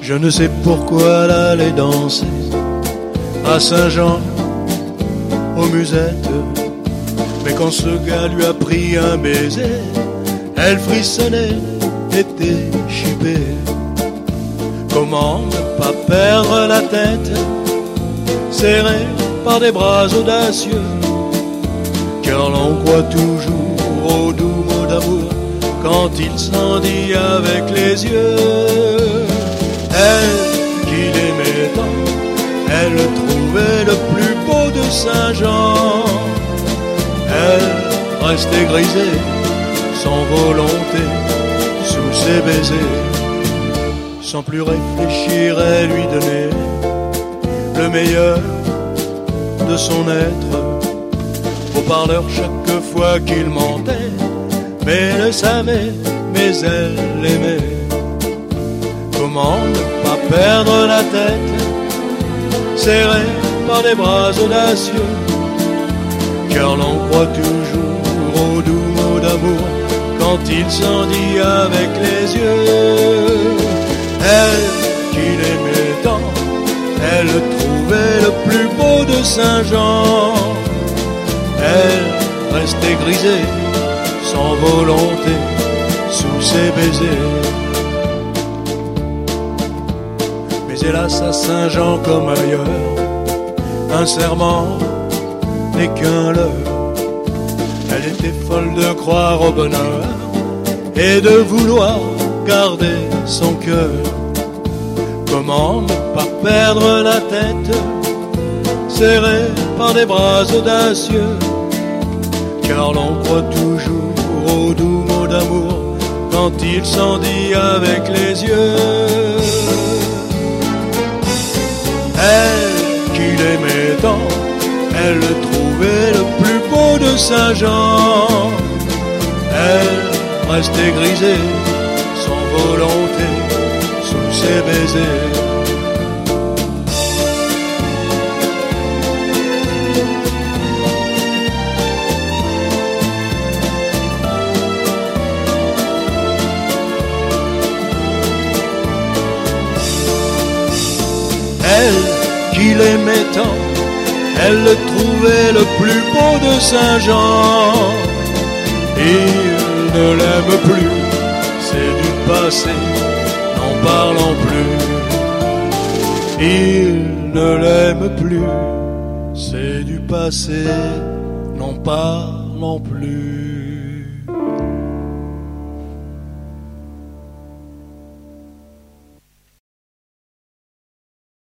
Je ne sais pourquoi elle allait danser à Saint-Jean, aux musettes. Mais quand ce gars lui a pris un baiser, elle frissonnait, était chipée. Comment ne pas perdre la tête, serrée par des bras audacieux, car l'on croit toujours aux doux mots d'amour quand il s'en dit avec les yeux. Elle qui l'aimait tant, elle le trouvait le plus beau de Saint-Jean. Elle restait grisée, sans volonté, sous ses baisers. Sans plus réfléchir, elle lui donnait le meilleur de son être. Au parleur chaque fois qu'il mentait, mais elle le savait, mais elle l'aimait. Comment ne pas perdre la tête, serrée par des bras audacieux, car l'on croit toujours aux doux mots d'amour quand il s'en dit avec les yeux. Elle qui l'aimait tant, elle le trouvait le plus beau de Saint-Jean. Elle restait grisée, sans volonté, sous ses baisers. Mais hélas à Saint-Jean comme ailleurs, un serment n'est qu'un leurre. Elle était folle de croire au bonheur et de vouloir garder son cœur. Comment ne pas perdre la tête, serrée par des bras audacieux, car l'on croit toujours aux doux mots d'amour quand il s'en dit avec les yeux. Elle qui l'aimait tant, elle le trouvait le plus beau de Saint-Jean. Elle restait grisée, sans volonté, sous ses baisers. Elle qui l'aimait tant, elle le trouvait le plus beau de Saint-Jean. Il ne l'aime plus, c'est du passé, n'en parlons plus. Il ne l'aime plus, c'est du passé, n'en parlons plus.